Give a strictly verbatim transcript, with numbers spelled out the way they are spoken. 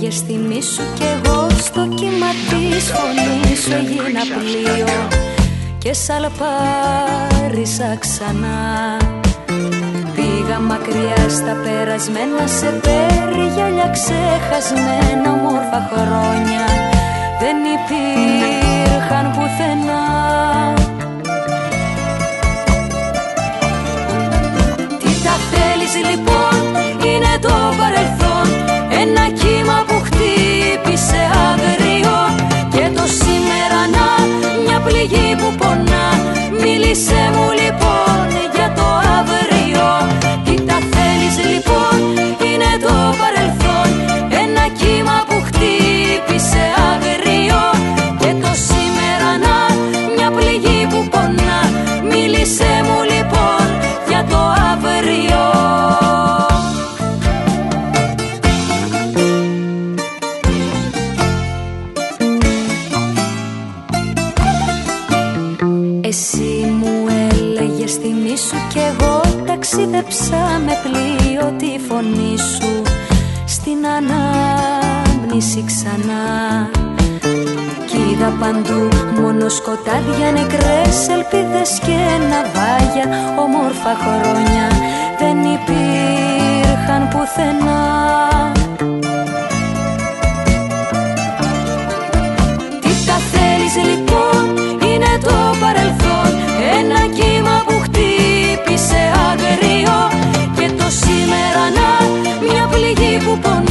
έλεγες θυμήσου κι εγώ στο κύμα της φωνής σου έγινα πλοίο και σαλπάρισα ξανά. Πήγα μακριά στα περασμένα, σε περιγυαλιά ξεχασμένα, όμορφα χρόνια δεν υπήρχαν πουθενά. Τι τα θέλεις λοιπόν, είναι το παρελθόν, ένα κύμα που χτύπησε αύριο και το σήμερα να μια πληγή που πονά. Μίλησέ μου λοιπόν για το αύριο. Τι τα θέλεις λοιπόν, είναι το παρελθόν, ένα κύμα που χτύπησε αύριο και το σήμερα να μια πληγή που πονά. Μίλησέ μου λοιπόν για το αύριο. Εσύ μου έλεγες θυμήσου κι εγώ ταξίδεψα με πλοίο τη φωνή σου στην ανάμνηση ξανά. Κι είδα παντού μόνο σκοτάδια, νεκρές ελπίδες και ναυάγια, όμορφα χρόνια δεν υπήρχαν πουθενά. Τι τα θέλεις λοιπόν, είναι το παρελθόν, ένα κύμα που χτύπησε αγριό και το σήμερα να μια πληγή που πονά.